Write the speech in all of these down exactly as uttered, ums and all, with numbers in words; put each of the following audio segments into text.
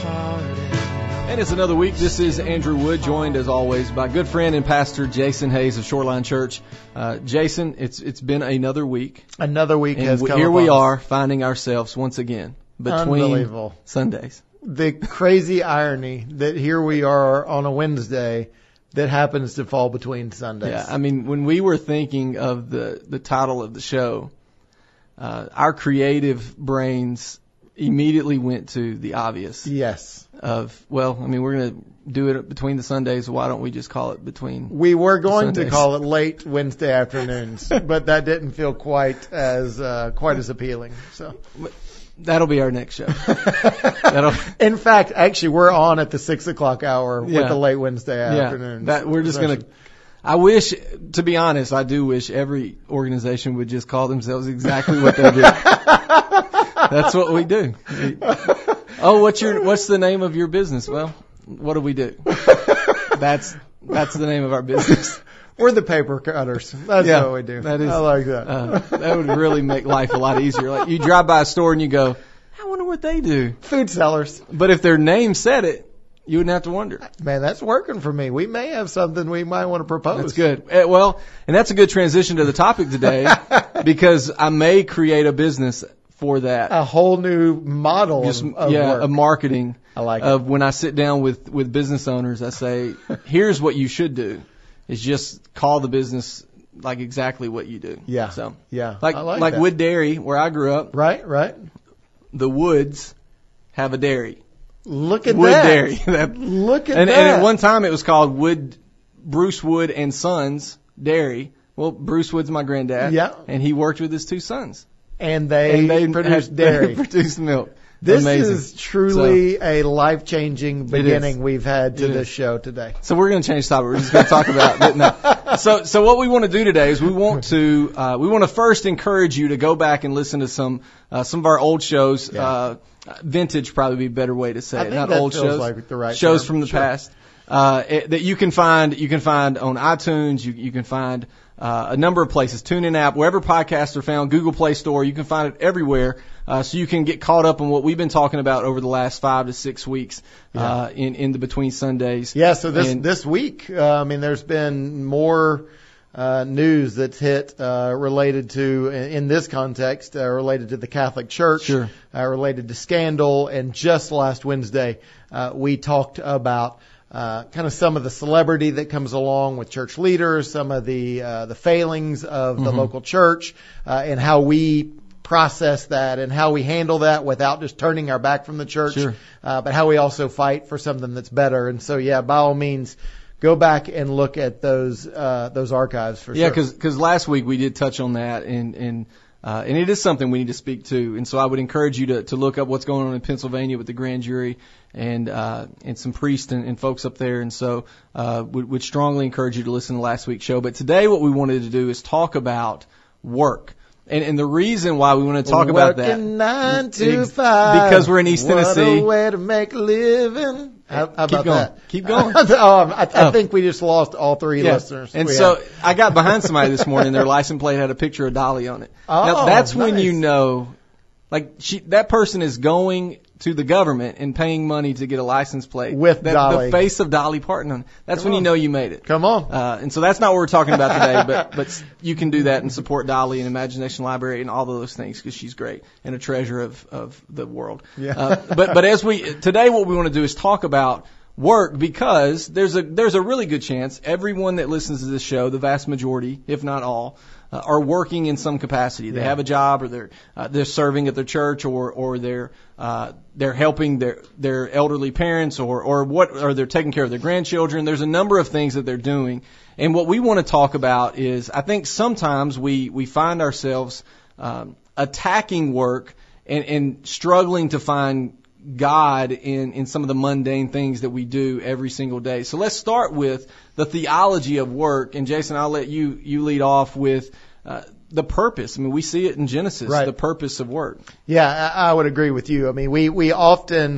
heart. And it's another week. This is Andrew Wood, joined as always by good friend and pastor Jason Hayes of Shoreline Church. Uh, Jason, it's it's been another week. Another week and has w- come Here we upon us. are, finding ourselves once again between Unbelievable. Sundays. The crazy irony that here we are on a Wednesday that happens to fall between Sundays. Yeah, I mean, when we were thinking of the, the title of the show, uh, our creative brains immediately went to the obvious. Yes. Of, well, I mean, we're going to do it between the Sundays. Why don't we just call it between We were going to Sundays? call it late Wednesday afternoons, but that didn't feel quite as uh, quite as appealing. So That'll be our next show. That'll, in fact, actually, we're on at the six o'clock hour Yeah. with the late Wednesday yeah, afternoons. that we're just going to. I wish, to be honest, I do wish every organization would just call themselves exactly what they do. That's what we do. We, oh, what's your what's the name of your business? Well, what do we do? That's that's the name of our business. We're the paper cutters. That's Yeah, what we do. that is- I like that. Uh, that would really make life a lot easier. Like you drive by a store and you go, I wonder what they do. Food sellers. But if their name said it, you wouldn't have to wonder. Man, that's working for me. We may have something we might want to propose. That's good. Eh, Well, and that's a good transition to the topic today because I may create a business for that. A whole new model Just of, of yeah, work. of marketing. I like it. Of when I sit down with with business owners, I say, here's what you should do. Is just call the business like exactly what you do. Yeah. So Yeah. like I like like that. Wood Dairy, where I grew up, Right, right. the Woods have a dairy. Look at Wood that. Dairy. That- Look at and, that. and at one time it was called Wood, Bruce Wood and Sons Dairy. Well, Bruce Wood's my granddad. Yeah. And he worked with his two sons. and they, And they produce had- dairy. They produced milk. This Amazing. is truly a life-changing beginning is. we've had to It this is. show today. So we're going to change the topic. We're just going to talk about no. So, so what we want to do today is we want to uh, we want to first encourage you to go back and listen to some uh, some of our old shows. Yeah. Uh, vintage probably be a better way to say I it. think Not that old feels shows. like the right shows term. from the Sure. past uh, it, that you can find. You can find on iTunes. You you can find uh, a number of places. TuneIn app, wherever podcasts are found. Google Play Store. You can find it everywhere. Uh, so you can get caught up on what we've been talking about over the last five to six weeks uh, in in the between Sundays. Yeah, so this And- this week, uh, I mean, there's been more uh, news that's hit uh, related to, in this context, uh, related to the Catholic Church, Sure. uh, related to scandal, and just last Wednesday, uh, we talked about uh, kind of some of the celebrity that comes along with church leaders, some of the uh, the failings of the Mhm. local church, uh, and how we process that and how we handle that without just turning our back from the church, Sure. uh, but how we also fight for something that's better. And so, yeah, by all means, go back and look at those uh, those archives for Yeah, sure. because last week we did touch on that, and and uh, and it is something we need to speak to. And so I would encourage you to to look up what's going on in Pennsylvania with the grand jury and uh, and some priests and, and folks up there. And so uh, would would strongly encourage you to listen to last week's show. But today, what we wanted to do is talk about work. And, and the reason why we want to talk about that, Working nine to Ex- five. because we're in East What Tennessee. a way to make a living. How, how Keep about going. that? Keep going. oh, I, I Oh. think we just lost all three Yeah. listeners. And we so had. I got behind somebody this morning. Their license plate had a picture of Dolly on it. Oh, now that's when nice. you know, like she, that person is going to the government and paying money to get a license plate With that, Dolly. the face of Dolly Parton on it. That's Come when you on. know you made it. Come on. Uh, and so that's not what we're talking about today, but but you can do that and support Dolly and Imagination Library and all of those things because she's great and a treasure of of the world. Yeah. Uh, but but as we today, what we want to do is talk about work because there's a there's a really good chance everyone that listens to this show, the vast majority, if not all, uh, are working in some capacity. They Yeah. have a job, or they're uh, they're serving at their church, or or they're uh, they're helping their their elderly parents, or or what, or they're taking care of their grandchildren. There's a number of things that they're doing, and what we want to talk about is I think sometimes we we find ourselves um, attacking work and, and struggling to find God in, in some of the mundane things that we do every single day. So let's start with the theology of work. And Jason, I'll let you, you lead off with uh, the purpose. I mean, we see it in Genesis, Right. the purpose of work. Yeah, I, I would agree with you. I mean, we, we often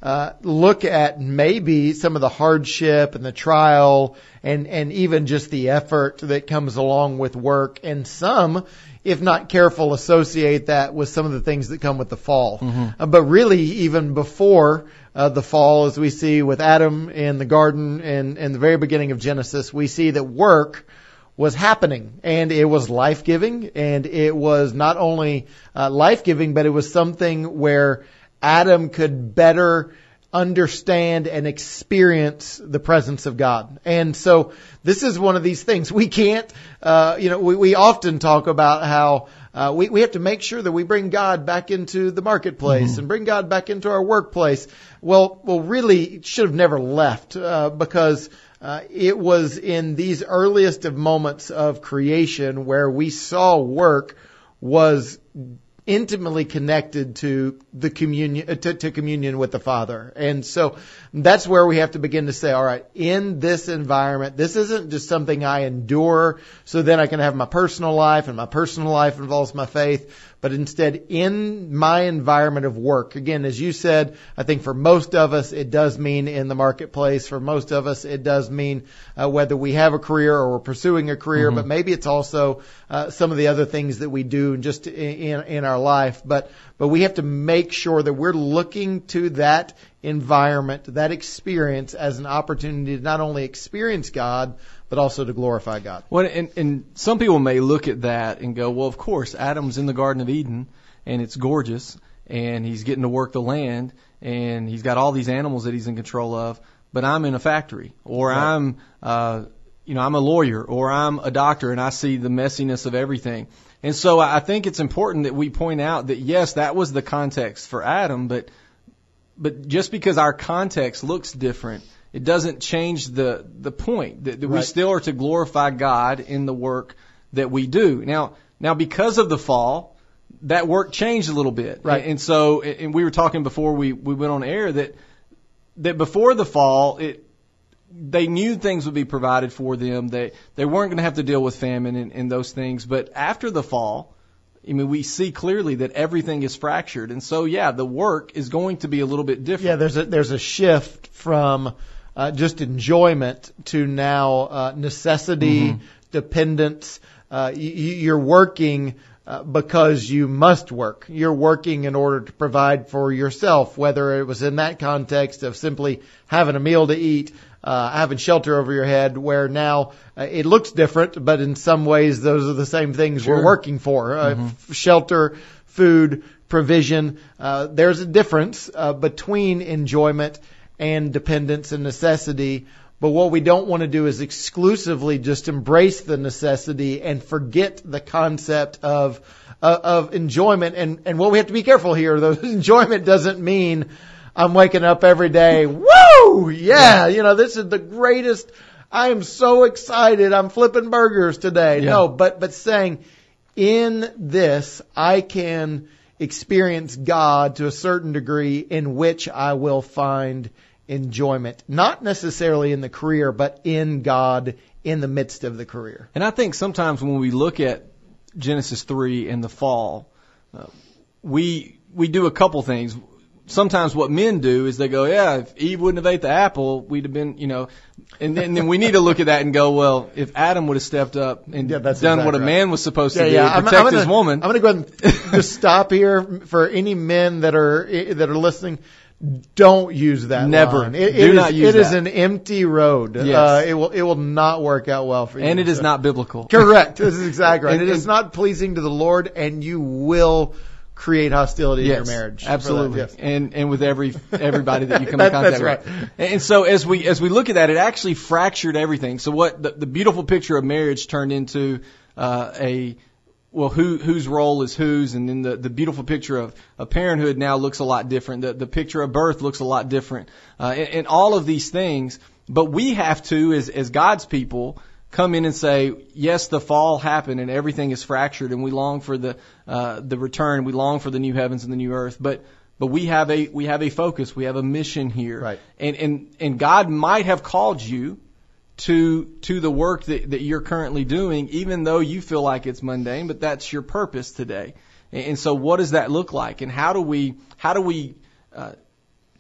uh, look at maybe some of the hardship and the trial and, and even just the effort that comes along with work. And some, if not careful, associate that with some of the things that come with the fall. Mm-hmm. Uh, but really, even before uh, the fall, as we see with Adam in the garden and in the very beginning of Genesis, we see that work was happening, and it was life-giving, and it was not only uh, life-giving, but it was something where Adam could better understand and experience the presence of God. And so this is one of these things. We can't, uh, you know, we, we often talk about how uh, we, we have to make sure that we bring God back into the marketplace mm-hmm. and bring God back into our workplace. Well, well, really, it should have never left uh, because uh, it was in these earliest of moments of creation where we saw work was intimately connected to the communion, to, to communion with the Father. And so that's where we have to begin to say, all right, in this environment, this isn't just something I endure so then I can have my personal life, and my personal life involves my faith, but instead in my environment of work. Again, as you said, I think for most of us, it does mean in the marketplace. For most of us, it does mean uh, whether we have a career or we're pursuing a career, mm-hmm. but maybe it's also uh, some of the other things that we do just in, in our life. But, but we have to make sure that we're looking to that environment, that experience as an opportunity to not only experience God, but also to glorify God. Well, and, and some people may look at that and go, well, of course, Adam's in the Garden of Eden, and it's gorgeous, and he's getting to work the land, and he's got all these animals that he's in control of, but I'm in a factory, or right. I'm, uh, you know, I'm a lawyer, or I'm a doctor, and I see the messiness of everything. And so I think it's important that we point out that, yes, that was the context for Adam, but but just because our context looks different, it doesn't change the the point that, that right. we still are to glorify God in the work that we do. Now, now because of the fall, that work changed a little bit. Right. And, and so, and we were talking before we, we went on air that that before the fall, it they knew things would be provided for them. They they weren't going to have to deal with famine and, and those things. But after the fall, I mean, we see clearly that everything is fractured. And so, yeah, the work is going to be a little bit different. Yeah, there's a, there's a shift from uh, just enjoyment to now uh, necessity, mm-hmm. dependence. Uh, you, you're working uh, because you must work. You're working in order to provide for yourself, whether it was in that context of simply having a meal to eat, Uh, having shelter over your head, where now uh, it looks different, but in some ways those are the same things sure. we're working for. Uh, mm-hmm. f- shelter, food, provision. Uh, there's a difference uh, between enjoyment and dependence and necessity. But what we don't want to do is exclusively just embrace the necessity and forget the concept of uh, of enjoyment. And, and what we have to be careful here, though, enjoyment doesn't mean I'm waking up every day, woo, yeah, you know, this is the greatest, I am so excited, I'm flipping burgers today. Yeah. No, but, but saying, in this, I can experience God to a certain degree in which I will find enjoyment. Not necessarily in the career, but in God in the midst of the career. And I think sometimes when we look at Genesis three and the fall, uh, we, we do a couple things. Sometimes what men do is they go, yeah, if Eve wouldn't have ate the apple, we'd have been, you know, and then, and then we need to look at that and go, well, if Adam would have stepped up and yeah, done exactly what a man right. was supposed to yeah, do, yeah. protect I'm, I'm gonna, his woman. I'm going to go ahead and just stop here for any men that are that are listening. Don't use that Never. line. It, do it not is, use it that. It is an empty road. Yes. Uh, it will it will not work out well for you. And it so. is not biblical. Correct. This is exactly right. and, it is not pleasing to the Lord, and you will create hostility yes, in your marriage. Absolutely. Yes. And and with every everybody that you come in that, contact that's with. Right. And so as we as we look at that, it actually fractured everything. So what the, the beautiful picture of marriage turned into uh, a well, who whose role is whose, and then the, the beautiful picture of, of parenthood now looks a lot different. The the picture of birth looks a lot different, uh, and, and all of these things. But we have to, as as God's people, come in and say, yes, the fall happened and everything is fractured, and we long for the uh, the return. We long for the new heavens and the new earth. But but we have a we have a focus. We have a mission here, right? And and and God might have called you to to the work that, that you're currently doing, even though you feel like it's mundane, but that's your purpose today. And, and so what does that look like? And how do we how do we uh,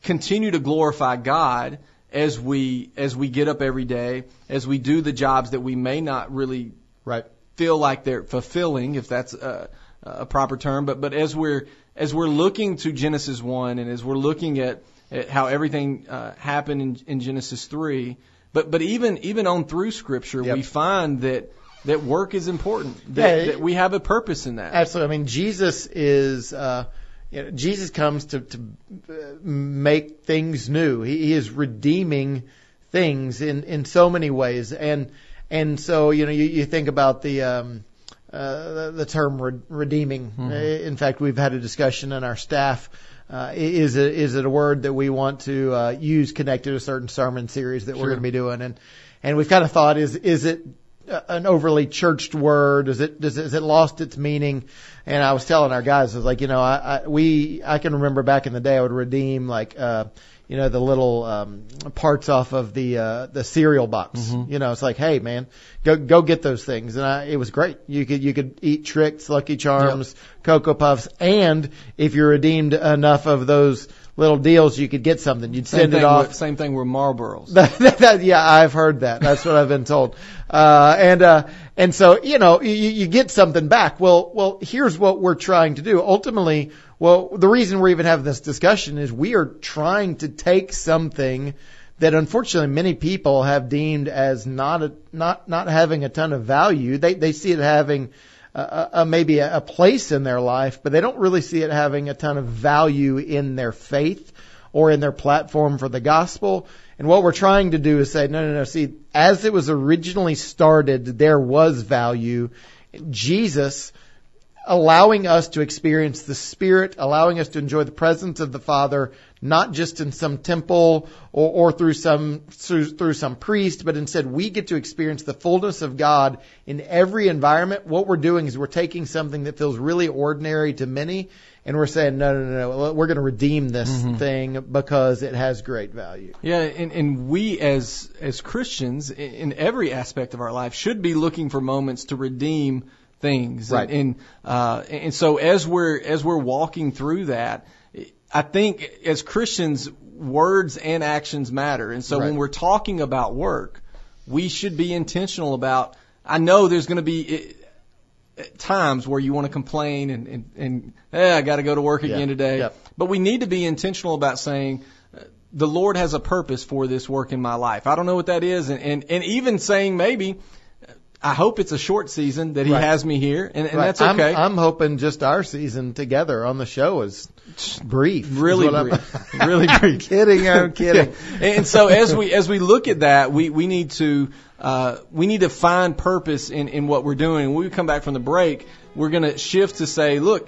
continue to glorify God as we as we get up every day, as we do the jobs that we may not really Right. feel like they're fulfilling, if that's a, a proper term. But but as we're as we're looking to Genesis one, and as we're looking at, at how everything uh, happened in, in Genesis three, but but even even on through Scripture, Yep. we find that that work is important. That, Yeah, that we have a purpose in that. Absolutely. I mean, Jesus is, uh, you know, Jesus comes to, to uh, make things new. He, he is redeeming things in, in so many ways. And, and so, you know, you, you think about the, um, uh, the, the term re- redeeming. Mm-hmm. In fact, we've had a discussion in our staff. Uh, is it, is it a word that we want to, uh, use connected to a certain sermon series that Sure. we're going to be doing? And, and we've kind of thought, is, is it, an overly churched word? Is it, does it, has it lost its meaning? And I was telling our guys, I was like, you know, I, I, we, I can remember back in the day I would redeem like, uh, you know, the little, um, parts off of the, uh, the cereal box. Mm-hmm. You know, it's like, hey man, go, go get those things. And I, it was great. You could, you could eat Tricks, Lucky Charms, yep. Cocoa Puffs. And if you redeemed enough of those little deals, you could get something. You'd send it off. With, same thing with Marlboros. that, that, yeah, I've heard that. That's what I've been told. Uh, and, uh, and so, you know, you, you get something back. Well, well, here's what we're trying to do. Ultimately, well, the reason we're even having this discussion is we are trying to take something that unfortunately many people have deemed as not a, not, not having a ton of value. They, they see it having, Uh, uh, maybe a, a place in their life, but they don't really see it having a ton of value in their faith or in their platform for the gospel. And what we're trying to do is say, no, no, no, see, as it was originally started, there was value. Jesus allowing us to experience the Spirit, allowing us to enjoy the presence of the Father, not just in some temple or, or through some through, through some priest, but instead we get to experience the fullness of God in every environment. What we're doing is we're taking something that feels really ordinary to many, and we're saying, no, no, no, no, we're going to redeem this mm-hmm. thing because it has great value. Yeah, and, and we as as Christians, in every aspect of our life, should be looking for moments to redeem things. Right. And, and, uh, and so as we're, as we're walking through that, I think as Christians, words and actions matter. And so right. when we're talking about work, we should be intentional about, I know there's going to be times where you want to complain and, and, and eh, I got to go to work again yeah. today. Yep. But we need to be intentional about saying, the Lord has a purpose for this work in my life. I don't know what that is. And, and, and even saying maybe, I hope it's a short season that he right. has me here, and, and right. that's okay. I'm, I'm hoping just our season together on the show is brief. Really brief. really brief. I'm kidding. I'm kidding. Yeah. And so as we as we look at that, we we need to uh, we need to find purpose in in what we're doing. And when we come back from the break, we're going to shift to say, look,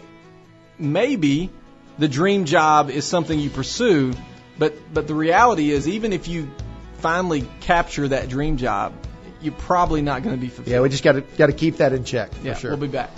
maybe the dream job is something you pursue, but but the reality is, even if you finally capture that dream job, you're probably not going to be fulfilled. Yeah, we just got to got to keep that in check. Yeah, for sure. We'll be back.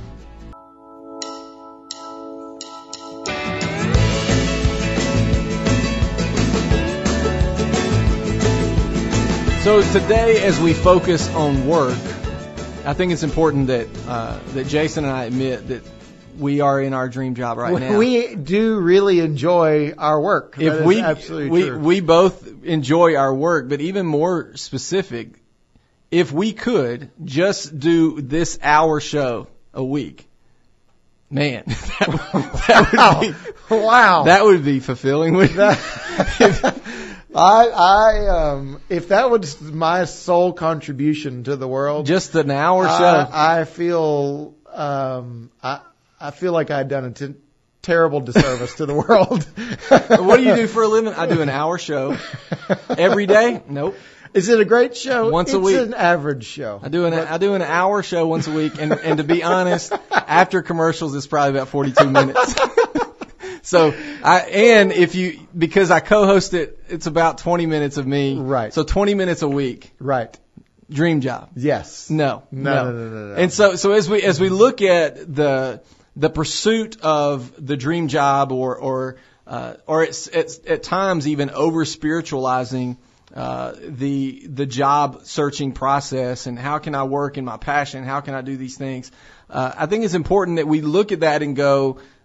So today, as we focus on work, I think it's important that uh, that Jason and I admit that we are in our dream job right now. We do really enjoy our work. If that we is absolutely we true. we both enjoy our work, but even more specific, if we could just do this hour show a week, man, that would, that wow. would be wow. That would be fulfilling. Wouldn't that, I, I, um, if that was my sole contribution to the world, just an hour I, show, I feel, um, I, I feel like I've done a t- terrible disservice to the world. What do you do for a living? I do an hour show every day. Nope. Is it a great show? Once it's a week. It's an average show. I do an I do an hour show once a week, and and to be honest, after commercials, it's probably about forty-two minutes. So I and if you because I co-host it, it's about twenty minutes of me. Right. So twenty minutes a week. Right. Dream job. Yes. No. No. No. No. No. no. And so so as we as we look at the the pursuit of the dream job, or or uh, or it's, it's at times even over spiritualizing uh, the the job searching process, and how can I work in my passion? How can I do these things? Uh, I think it's important that we look at that and go,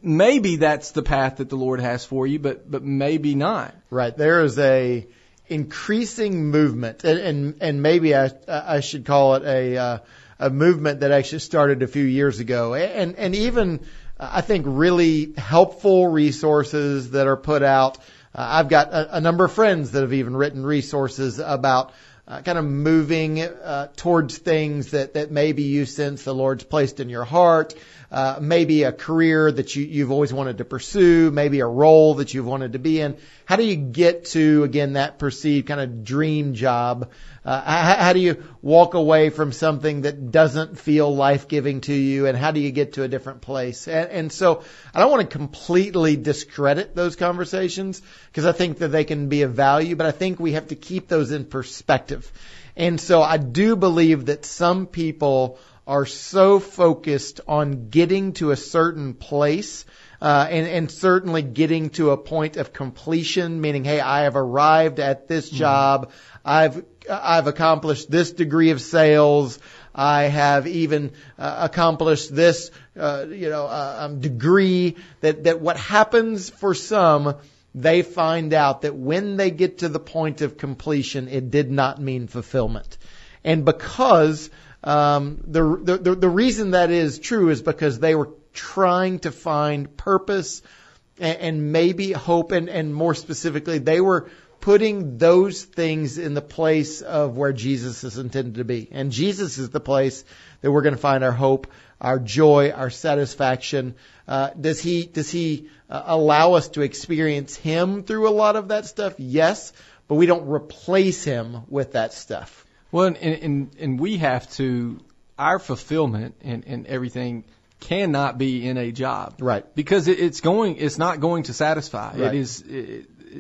maybe that's the path that the Lord has for you, but but maybe not. Right. There is a increasing movement, and and, and maybe I I should call it a uh, a movement that actually started a few years ago, and and even I think really helpful resources that are put out. Uh, I've got a, a number of friends that have even written resources about uh, kind of moving uh, towards things that, that maybe you sense the Lord's placed in your heart, uh, maybe a career that you, you've always wanted to pursue, maybe a role that you've wanted to be in. How do you get to, again, that perceived kind of dream job? Uh, how, how do you walk away from something that doesn't feel life-giving to you, and how do you get to a different place? And, and so I don't want to completely discredit those conversations because I think that they can be of value, but I think we have to keep those in perspective. And so I do believe that some people are so focused on getting to a certain place Uh, and, and certainly getting to a point of completion, meaning, hey, I have arrived at this job. I've, I've accomplished this degree of sales. I have even uh, accomplished this, uh, you know, uh, um, degree that, that what happens for some, they find out that when they get to the point of completion, it did not mean fulfillment. And because, um, the, the, the reason that is true is because they were trying to find purpose and, and maybe hope, and, and more specifically, they were putting those things in the place of where Jesus is intended to be. And Jesus is the place that we're going to find our hope, our joy, our satisfaction. Uh, does he, does he uh, allow us to experience him through a lot of that stuff? Yes, but we don't replace him with that stuff. Well, and, and, and we have to, our fulfillment and, and everything cannot be in a job. Right. Because it, it's going, it's not going to satisfy. Right. It is, it, it,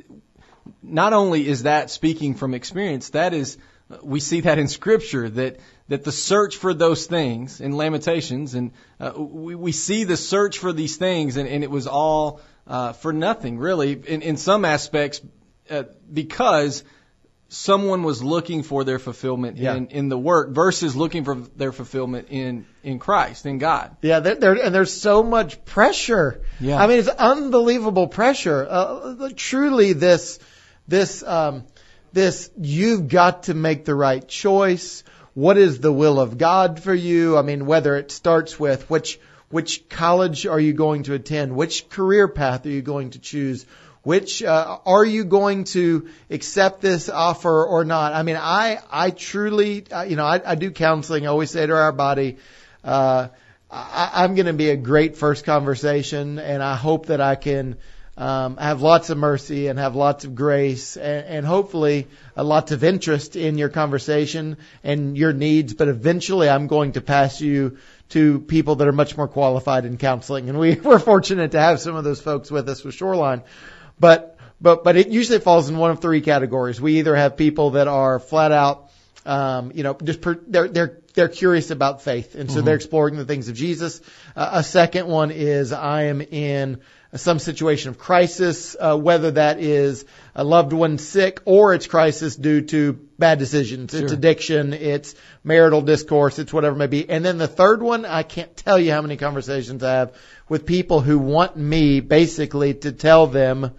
not only is that speaking from experience, that is, we see that in Scripture, that, that the search for those things in Lamentations, and uh, we, we see the search for these things, and, and it was all uh, for nothing, really, in, in some aspects, uh, because someone was looking for their fulfillment yeah. in, in the work versus looking for their fulfillment in, in Christ, in God. Yeah, there, there, and there's so much pressure. Yeah. I mean, it's unbelievable pressure. Uh, truly, this, this, um, this, you've got to make the right choice. What is the will of God for you? I mean, whether it starts with which, which college are you going to attend? Which career path are you going to choose? Which, uh, are you going to accept this offer or not? I mean, I, I truly, uh, you know, I, I do counseling. I always say to our body, uh, I, I'm going to be a great first conversation, and I hope that I can, um, have lots of mercy and have lots of grace and, and hopefully uh, lots of interest in your conversation and your needs. But eventually I'm going to pass you to people that are much more qualified in counseling. And we, we're fortunate to have some of those folks with us with Shoreline. But, but, but it usually falls in one of three categories. We either have people that are flat out, um, you know, just per, they're, they're, they're curious about faith. And so mm-hmm. they're exploring the things of Jesus. Uh, a second one is I am in some situation of crisis, uh, whether that is a loved one sick or it's crisis due to bad decisions. Sure. It's addiction, it's marital discourse, it's whatever it may be. And then the third one, I can't tell you how many conversations I have with people who want me basically to tell them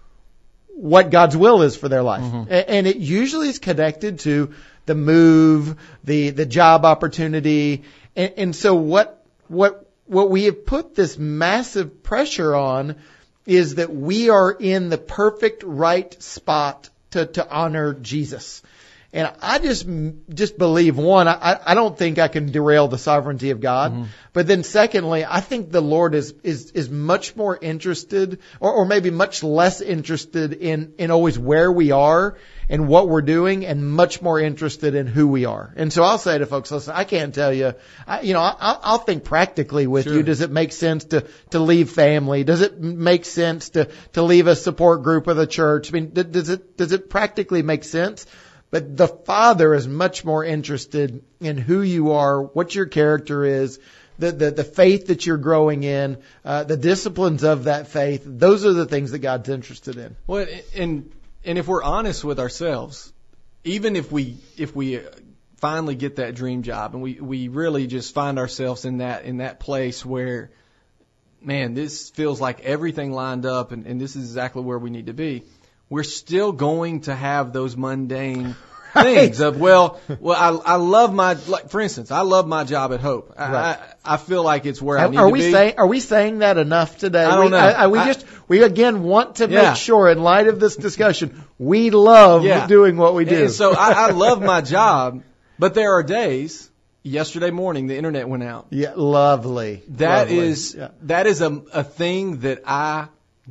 what God's will is for their life. Mm-hmm. And it usually is connected to the move, the, the job opportunity. And, and so what, what, what we have put this massive pressure on is that we are in the perfect right spot to, to honor Jesus. And I just, just believe, one, I, I don't think I can derail the sovereignty of God. Mm-hmm. But then secondly, I think the Lord is, is, is much more interested, or, or maybe much less interested in, in always where we are and what we're doing, and much more interested in who we are. And so I'll say to folks, listen, I can't tell you, I, you know, I, I'll think practically with sure. you. Does it make sense to, to leave family? Does it make sense to, to leave a support group of the church? I mean, does it, does it practically make sense? But the Father is much more interested in who you are, what your character is, the the, the faith that you're growing in, uh, the disciplines of that faith. Those are the things that God's interested in. Well, and and if we're honest with ourselves, even if we if we finally get that dream job and we, we really just find ourselves in that in that place where man, this feels like everything lined up, and, and this is exactly where we need to be, we're still going to have those mundane things of, well, well, I, I love my, like, for instance, I love my job at Hope. I, Right. I, I feel like it's where I need Are to we be. saying are we saying that enough today? I don't we, know. I, I, we I- just we again want to Yeah. make sure, in light of this discussion, we love Yeah. doing what we do. And so I, I love my job, but there are days. Yesterday morning, the internet went out. yeah, lovely. That Lovely. is Yeah. that is a a thing that I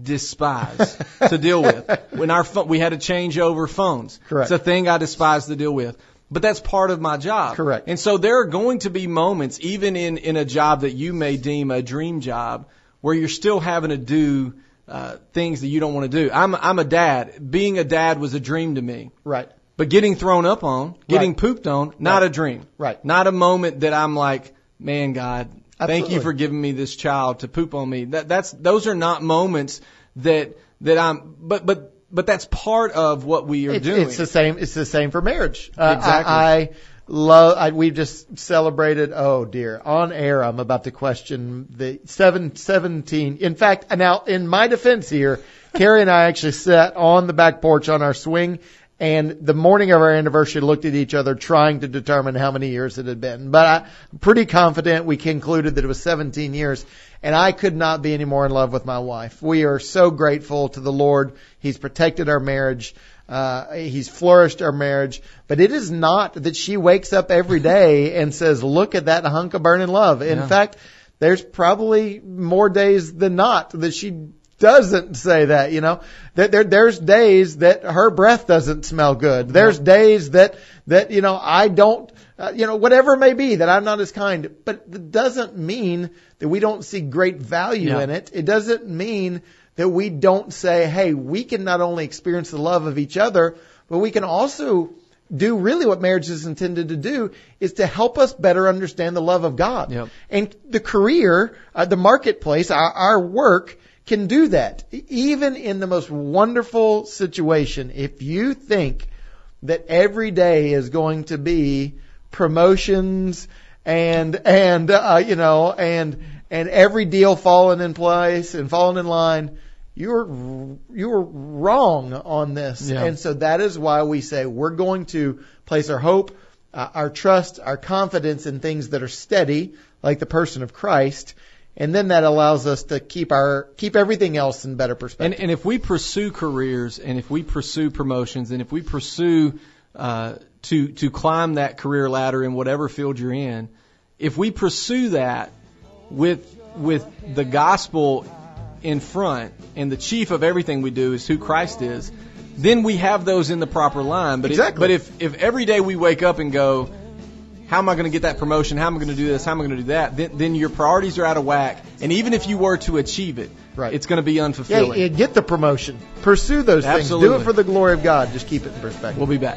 despise to deal with. When our phone, we had to change over phones. Correct. It's a thing I despise to deal with. But that's part of my job. Correct. And so there are going to be moments, even in, in a job that you may deem a dream job, where you're still having to do uh, things that you don't want to do. I'm I'm a dad. Being a dad was a dream to me. Right. But getting thrown up on, getting Right. pooped on, not Right. a dream. Right. Not a moment that I'm like, man, God, thank Absolutely. you for giving me this child to poop on me. That that's those are not moments that that I'm. But but but that's part of what we are It's, doing. it's the same. It's the same for marriage. Uh, Exactly. I, I love. I, we've just celebrated. Oh dear, on air. I'm about to question the seven seventeen. In fact, now in my defense here, Carrie and I actually sat on the back porch on our swing. And the morning of our anniversary looked at each other trying to determine how many years it had been. But I'm pretty confident we concluded that it was seventeen years. And I could not be any more in love with my wife. We are so grateful to the Lord. He's protected our marriage. Uh, he's flourished our marriage. But it is not that she wakes up every day and says, look at that hunk of burning love. In Yeah. fact, there's probably more days than not that she doesn't say that, you know. That there, there's days that her breath doesn't smell good. There's days that, that, you know, I don't, uh, you know, whatever it may be, that I'm not as kind. But it doesn't mean that we don't see great value Yeah. in it. It doesn't mean that we don't say, hey, we can not only experience the love of each other, but we can also do really what marriage is intended to do, is to help us better understand the love of God. Yep. And the career, uh, the marketplace, our, our work, can do that. Even in the most wonderful situation, if you think that every day is going to be promotions and, and, uh, you know, and, and every deal falling in place and falling in line, you're, you're wrong on this. Yeah. And so that is why we say we're going to place our hope, uh, our trust, our confidence in things that are steady, like the person of Christ. And then that allows us to keep our keep everything else in better And, perspective. and if we pursue careers, and if we pursue promotions, and if we pursue uh, to to climb that career ladder in whatever field you're in, if we pursue that with with the gospel in front, and the chief of everything we do is who Christ is, then we have those in the proper line. But Exactly. if, but if if every day we wake up and go, how am I going to get that promotion? How am I going to do this? How am I going to do that? Then, then your priorities are out of whack. And even if you were to achieve it, Right. it's going to be Yeah, unfulfilling. you get the promotion. Pursue those things. Do Absolutely. it for the glory of God. Just keep it in perspective. We'll be back.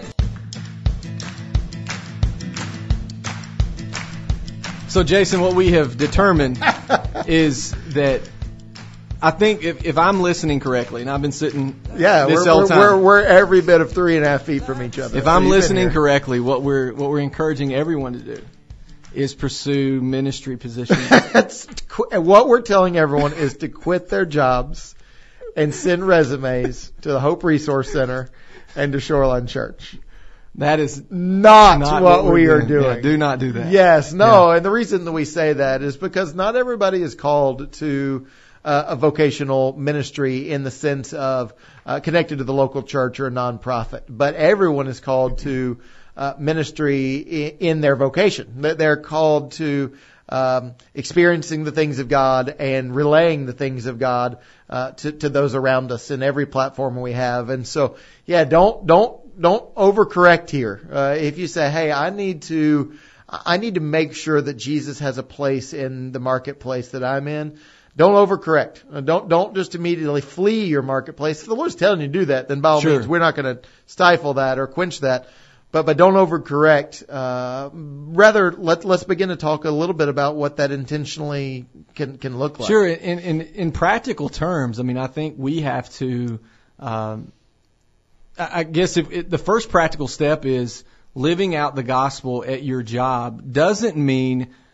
So, Jason, what we have determined is that I think if, if I'm listening correctly, and I've been sitting yeah, this we're, whole we're, time. we're we're every bit of three and a half feet from each other. If So I'm you've been listening here. correctly, what we're what we're encouraging everyone to do is pursue ministry positions. That's qu- what we're telling everyone is to quit their jobs and send resumes to the Hope Resource Center and to Shoreline Church. That is Not, not what, we're we are doing. doing. Yeah, do not do that. Yes, no, and the reason that we say that is because not everybody is called to uh, a vocational ministry in the sense of uh, connected to the local church or a nonprofit, but everyone is called to uh, ministry in, in their vocation. They're called to um, experiencing the things of God and relaying the things of God uh, to, to those around us in every platform we have. And so, yeah, don't don't. Don't overcorrect here. Uh, if you say, hey, I need to, I need to make sure that Jesus has a place in the marketplace that I'm in, don't overcorrect. Uh, Don't, don't just immediately flee your marketplace. If the Lord's telling you to do that, then by all Sure. means, we're not going to stifle that or quench that. But, but don't overcorrect. Uh, rather, let, let's begin to talk a little bit about what that intentionally can, can look like. Sure. In, in, in practical terms, I mean, I think we have to, um, I guess if it, the first practical step is living out the gospel at your job doesn't mean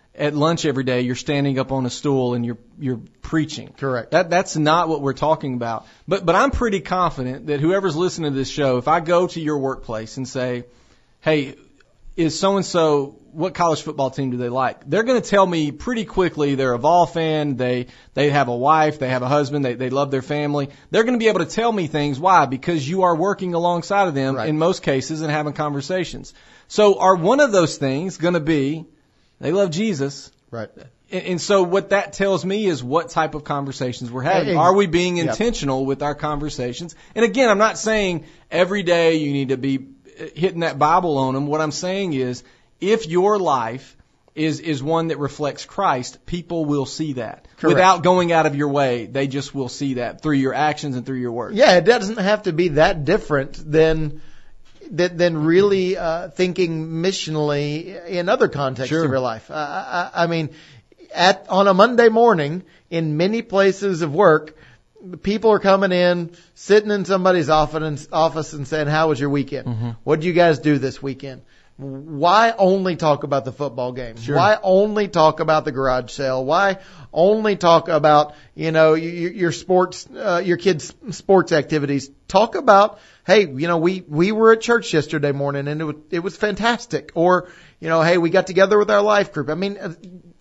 at lunch every day you're standing up on a stool and you're you're preaching. Correct. That that's not what we're talking about. But but I'm pretty confident that whoever's listening to this show, if I go to your workplace and say, "Hey, is so and so, what college football team do they like?" They're going to tell me pretty quickly they're a Vol fan, they they have a wife, they have a husband, they they love their family. They're going to be able to tell me things. Why? Because you are working alongside of them right. in most cases and having conversations. So are one of those things going to be they love Jesus? Right. And, and so what that tells me is what type of conversations we're having. Ex- Are we being yep. intentional with our conversations? And again, I'm not saying every day you need to be hitting that Bible on them. What I'm saying is, if your life is is one that reflects Christ, people will see that. Correct. Without going out of your way. They just will see that through your actions and through your words. Yeah, it doesn't have to be that different than than, than really uh, thinking missionally in other contexts Sure. of your life. Uh, I, I mean, at on a Monday morning, in many places of work, people are coming in, sitting in somebody's office, office and saying, "How was your weekend? Mm-hmm. What did you guys do this weekend?" Why only talk about the football game? Sure. Why only talk about the garage sale? Why only talk about, you know, your, your sports, uh, your kids' sports activities? Talk about, hey, you know, we, we were at church yesterday morning and it was, it was fantastic. Or, you know, hey, we got together with our life group. I mean, uh,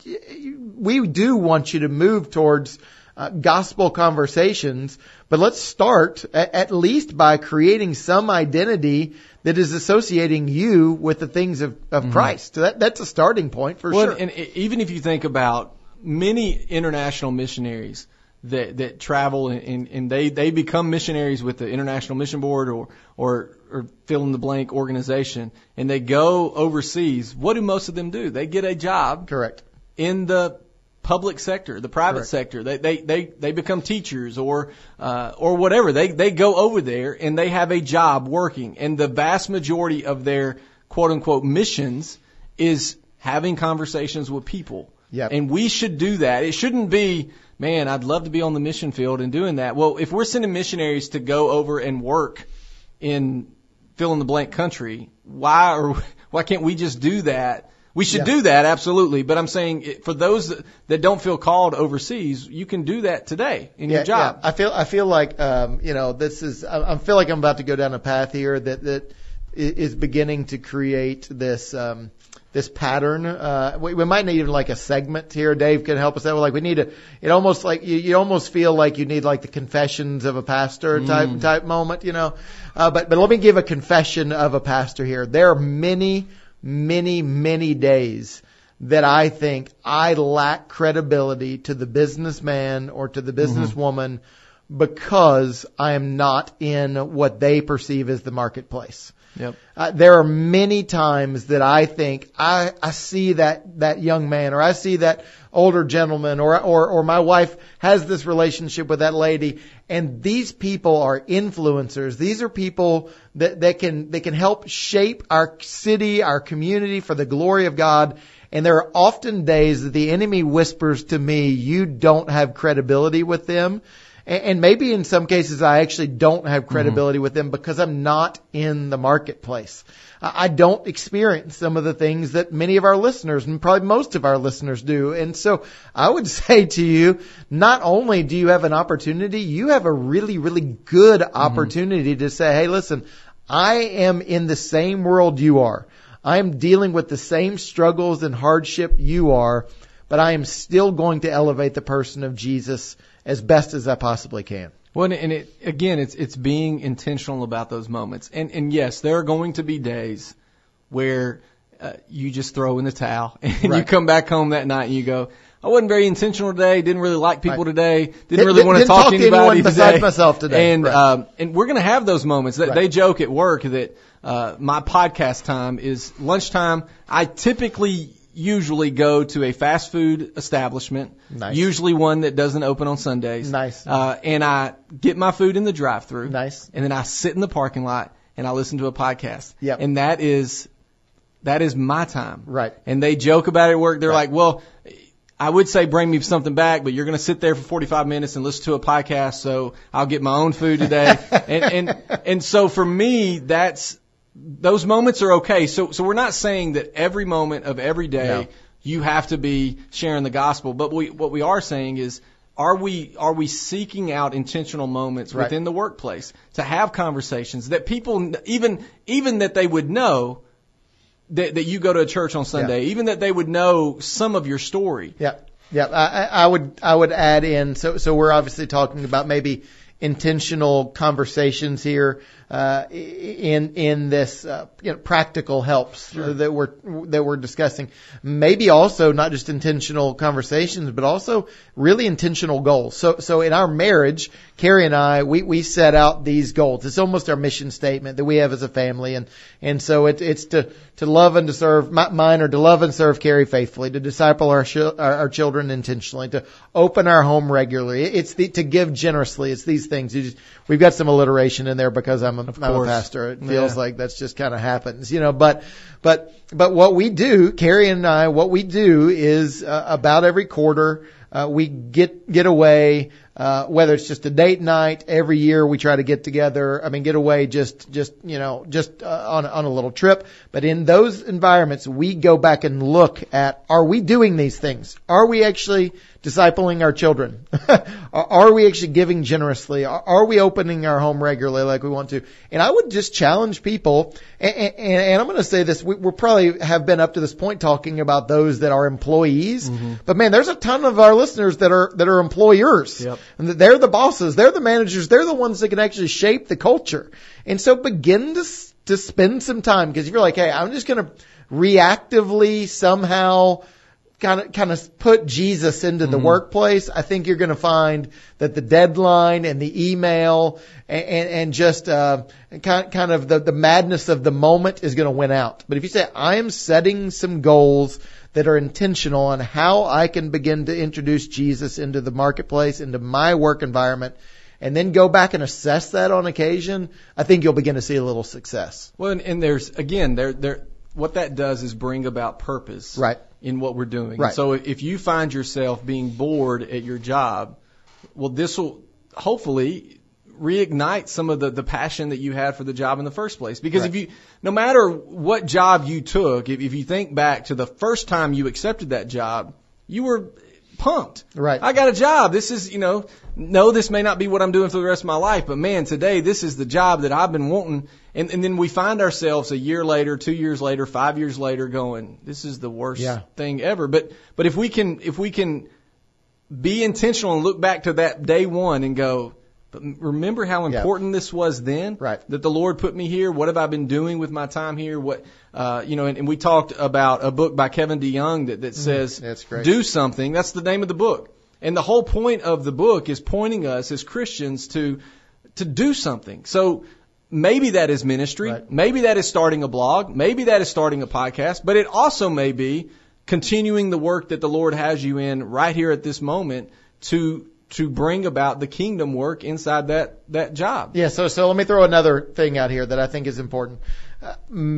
we do want you to move towards uh, gospel conversations, but let's start at, at least by creating some identity that is associating you with the things of, of mm-hmm. Christ. So that, that's a starting point for well, sure. And even if you think about many international missionaries that, that travel and, and they, they become missionaries with the International Mission Board or, or, or fill in the blank organization, and they go overseas, what do most of them do? They get a job. Correct. In the public sector, the private Correct. sector. They, they, they, they become teachers or, uh, or whatever. They, they go over there and they have a job working. And the vast majority of their quote unquote missions is having conversations with people. Yep. And we should do that. It shouldn't be, man, I'd love to be on the mission field and doing that. Well, if we're sending missionaries to go over and work in fill in the blank country, why or why can't we just do that? We should yeah. do that, absolutely. But I'm saying for those that, that don't feel called overseas, you can do that today in yeah, your job. Yeah. I feel I feel like um, you know this is I, I feel like I'm about to go down a path here that that is beginning to create this um, this pattern. Uh, we, we might need even like a segment here. Dave can help us out. Like we need a. It almost like you, you almost feel like you need like the confessions of a pastor type mm. type moment, you know. Uh, but but let me give a confession of a pastor here. There are many. many, many days that I think I lack credibility to the businessman or to the businesswoman mm-hmm. because I am not in what they perceive as the marketplace. Yep. Uh, there are many times that I think I, I see that, that young man or I see that older gentleman or, or, or my wife has this relationship with that lady, and these people are influencers. These are people that, that can, that can help shape our city, our community for the glory of God. And there are often days that the enemy whispers to me, you don't have credibility with them. And maybe in some cases I actually don't have credibility mm-hmm. with them because I'm not in the marketplace. I don't experience some of the things that many of our listeners and probably most of our listeners do. And so I would say to you, not only do you have an opportunity, you have a really, really good opportunity mm-hmm. to say, hey, listen, I am in the same world you are. I am dealing with the same struggles and hardship you are, but I am still going to elevate the person of Jesus as best as I possibly can. Well, and it, again, it's it's being intentional about those moments. And and yes, there are going to be days where uh, you just throw in the towel and right. you come back home that night and you go, I wasn't very intentional today. Didn't really like people right. today. Didn't did, really want to talk, talk to anybody to today. myself today. And right. um, and we're going to have those moments. That right. they joke at work that uh, my podcast time is lunchtime. I typically. Usually go to a fast food establishment, nice. usually one that doesn't open on Sundays. Nice. Uh, and I get my food in the drive-thru. Nice. And then I sit in the parking lot and I listen to a podcast. Yep. And that is, that is my time. Right. And they joke about it at work. They're right. like, well, I would say bring me something back, but you're going to sit there for forty-five minutes and listen to a podcast, so I'll get my own food today. and, and, and so for me, that's, those moments are okay. So, so we're not saying that every moment of every day no. you have to be sharing the gospel. But we, what we are saying is, are we are we seeking out intentional moments Right. within the workplace to have conversations that people, even even that they would know that, that you go to a church on Sunday, Yeah. even that they would know some of your story. Yeah, yeah. I, I I would I would add in. So so we're obviously talking about maybe intentional conversations here uh, in in this uh, you know, practical helps Sure. that we're that we're discussing. Maybe also not just intentional conversations, but also really intentional goals. So so in our marriage, Carrie and I, we we set out these goals. It's almost our mission statement that we have as a family, and and so it, it's to to love and to serve. Mine are to love and serve Carrie faithfully, to disciple our our, our children intentionally, to open our home regularly. It's the, to give generously. It's these things. You just, we've got some alliteration in there because I'm a, I'm a pastor. It feels Yeah. like that's just kind of happens, you know. But but but what we do, Carrie and I, what we do is uh, about every quarter uh, we get get away. Uh, whether it's just a date night, every year we try to get together. I mean, get away just, just, you know, just uh, on, on a little trip. But in those environments, we go back and look at, are we doing these things? Are we actually discipling our children? Are we actually giving generously? Are we opening our home regularly like we want to? And I would just challenge people, and, and, and I'm going to say this, we, we probably have been up to this point talking about those that are employees, mm-hmm. but man, there's a ton of our listeners that are, that are employers. Yep. And they're the bosses, they're the managers, they're the ones that can actually shape the culture. And so begin to, to spend some time, because if you're like, hey, I'm just going to reactively somehow kind of kind of put Jesus into the mm-hmm. workplace, I think you're going to find that the deadline and the email and, and, and just uh, kind kind of the, the madness of the moment is going to win out. But if you say, I am setting some goals that are intentional on how I can begin to introduce Jesus into the marketplace, into my work environment, and then go back and assess that on occasion, I think you'll begin to see a little success. Well, and, and there's, again, there, there, what that does is bring about purpose. Right. In what we're doing. Right. So if you find yourself being bored at your job, well, this will hopefully reignite some of the, the passion that you had for the job in the first place. Because right. if you, no matter what job you took, if, if you think back to the first time you accepted that job, you were pumped. Right. I got a job. This is, you know, no, this may not be what I'm doing for the rest of my life, but man, today this is the job that I've been wanting. And, and then we find ourselves a year later, two years later, five years later going, this is the worst yeah. thing ever. But, but if we can, if we can be intentional and look back to that day one and go, but remember how important yeah. this was then? Right. That the Lord put me here. What have I been doing with my time here? What, uh, you know, and, and we talked about a book by Kevin DeYoung that, that says, That's great. Do something. That's the name of the book. And the whole point of the book is pointing us as Christians to, to do something. So maybe that is ministry. Right. Maybe that is starting a blog. Maybe that is starting a podcast. But it also may be continuing the work that the Lord has you in right here at this moment to to bring about the kingdom work inside that, that job. Yeah, so so let me throw another thing out here that I think is important. Uh,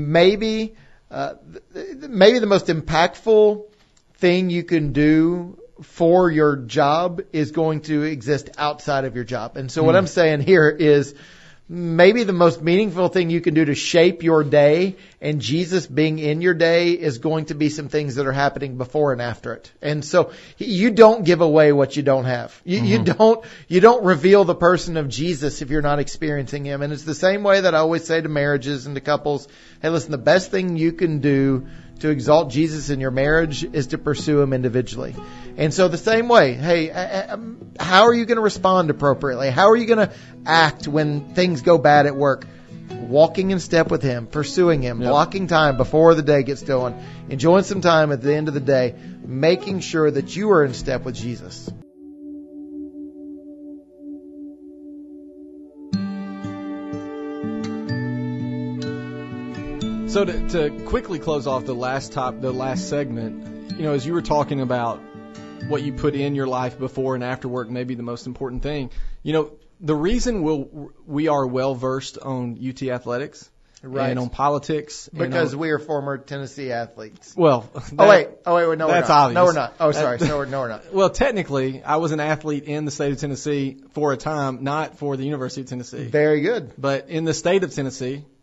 maybe uh, th- maybe the most impactful thing you can do for your job is going to exist outside of your job. And so what mm. I'm saying here is maybe the most meaningful thing you can do to shape your day and Jesus being in your day is going to be some things that are happening before and after it. And so you don't give away what you don't have. You, mm-hmm. you don't, you don't reveal the person of Jesus if you're not experiencing him. And it's the same way that I always say to marriages and to couples, hey, listen, the best thing you can do to exalt Jesus in your marriage is to pursue him individually. And so the same way, hey, how are you going to respond appropriately? How are you going to act when things go bad at work? Walking in step with him, pursuing him, yep. blocking time before the day gets going, enjoying some time at the end of the day, making sure that you are in step with Jesus. So to, to quickly close off the last top, the last segment, you know, as you were talking about what you put in your life before and after work may be the most important thing. You know, the reason we'll, we are well versed on U T athletics right. and on politics because on, we are former Tennessee athletes. Well, that, oh wait, oh wait, wait no, that's we're not. obvious. No, we're not. Oh, sorry, no, we're, no, we're not. Well, technically, I was an athlete in the state of Tennessee for a time, not for the University of Tennessee. Very good. But in the state of Tennessee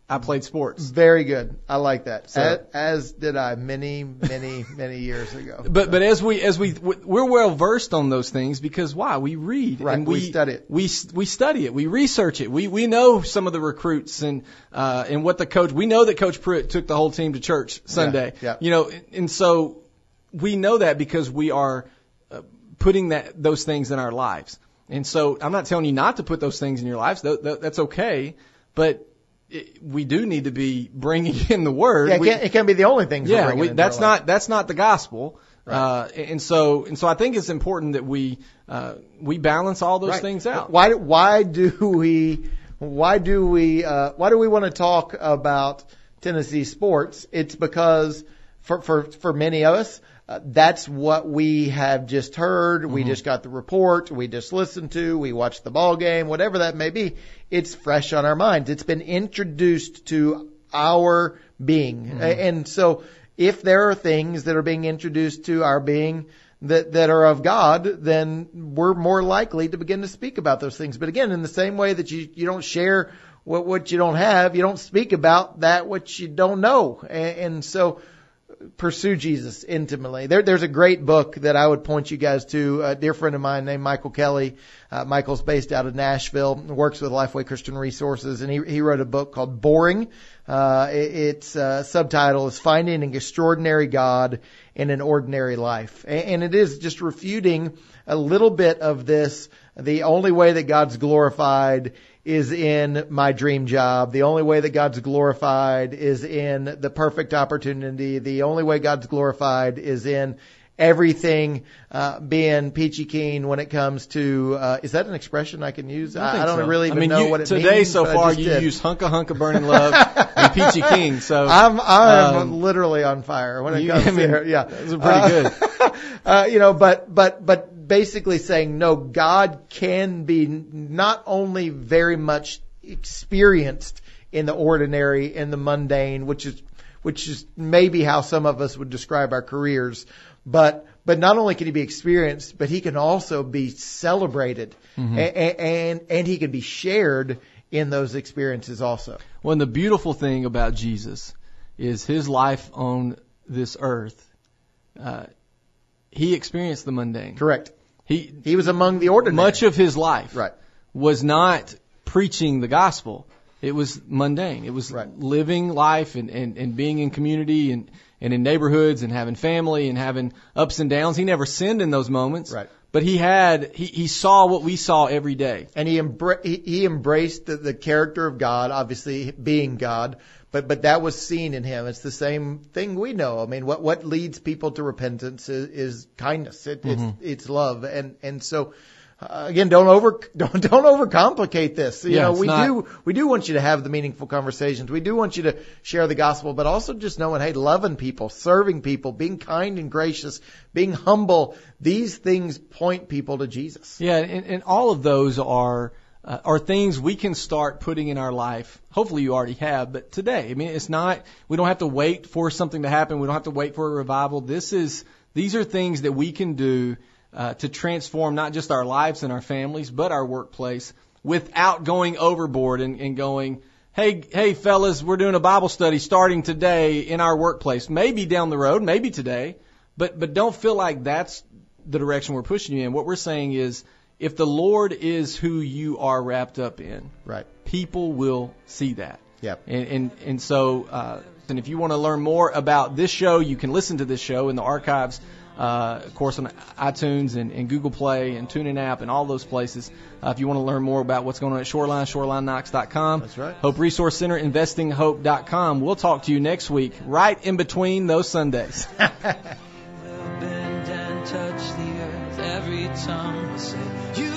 I played sports. Very good. I like that. So- as, as did I many, many, many years ago. But but as we as we we're well versed on those things because why? We read Right, and we we, study it. We we study it. We research it. We we know some of the recruits and uh and what the coach. We know that Coach Pruitt took the whole team to church Sunday. yeah. You know, and so we know that because we are uh, putting that those things in our lives. And so I'm not telling you not to put those things in your lives. Th- th- that's okay, but it, we do need to be bringing in the word. Yeah, it We- can't, it can't be the only things. we're yeah, bringing we, into that's our life. not that's not the gospel. Right. Uh, and so and so I think it's important that we uh, we balance all those Right. things out. Why why do we why do we uh, why do we want to talk about Tennessee sports? It's because for for for many of us, uh, that's what we have just heard. We just got the report. We just listened to. We watched the ball game. Whatever that may be, it's fresh on our minds. It's been introduced to our being, Mm-hmm. A- and so if there are things that are being introduced to our being that, that are of God, then we're more likely to begin to speak about those things. But again, in the same way that you, you don't share what, what you don't have, you don't speak about that which you don't know. And, and so pursue Jesus intimately. There, there's a great book that I would point you guys to. A dear friend of mine named Michael Kelly. Uh, Michael's based out of Nashville, works with Lifeway Christian Resources, and he, he wrote a book called Boring. Uh, it, its uh, subtitle is Finding an Extraordinary God in an Ordinary Life. And, and it is just refuting a little bit of this. The only way that God's glorified is in my dream job. The only way that God's glorified is in the perfect opportunity. The only way God's glorified is in everything uh, being peachy keen when it comes to, uh, is that an expression I can use? I, think I don't so. really even I mean, know you, what it today means. so but I far just you did. use hunka hunka burning love and peachy king. So I'm I'm um, literally on fire when it you- comes I mean, to yeah. those are pretty good. uh, you know, but but but basically saying no, God can be not only very much experienced in the ordinary, in the mundane, which is which is maybe how some of us would describe our careers, but but not only can he be experienced, but he can also be celebrated, Mm-hmm. and, and and he can be shared in those experiences also. Well, and the beautiful thing about Jesus is his life on this earth. Uh, he experienced the mundane. Correct. He He was among the ordinary. much of his life Right. was not preaching the gospel. It was mundane. It was Right. living life and, and, and being in community and, and in neighborhoods and having family and having ups and downs. He never sinned in those moments. Right. But he had, he, he saw what we saw every day. And he, embra- he, he embraced the, the character of God, obviously being God, but but that was seen in him. It's the same thing we know. I mean, what what leads people to repentance is, is kindness. It, Mm-hmm. It's it's love, and and so. Uh, again, don't over don't don't overcomplicate this. You Yeah, know, it's we not- do we do want you to have the meaningful conversations. We do want you to share the gospel, but also just knowing, hey, loving people, serving people, being kind and gracious, being humble. These things point people to Jesus. Yeah, and, and all of those are uh, are things we can start putting in our life. Hopefully you already have, but today, I mean, it's not, we don't have to wait for something to happen. We don't have to wait for a revival. This is, these are things that we can do uh, to transform not just our lives and our families, but our workplace without going overboard and, and going, hey, hey, fellas, we're doing a Bible study starting today in our workplace. Maybe down the road, maybe today, but, but don't feel like that's the direction we're pushing you in. What we're saying is, if the Lord is who you are wrapped up in, Right. people will see that. Yep. And and, and so, uh, and if you want to learn more about this show, you can listen to this show in the archives, uh, of course, on iTunes and, and Google Play and TuneIn app and all those places. Uh, if you want to learn more about what's going on at Shoreline, shoreline knox dot com. That's right. Hope Resource Center, investing hope dot com. We'll talk to you next week, right in between those Sundays. Bend and touch the earth, every tongue will say, you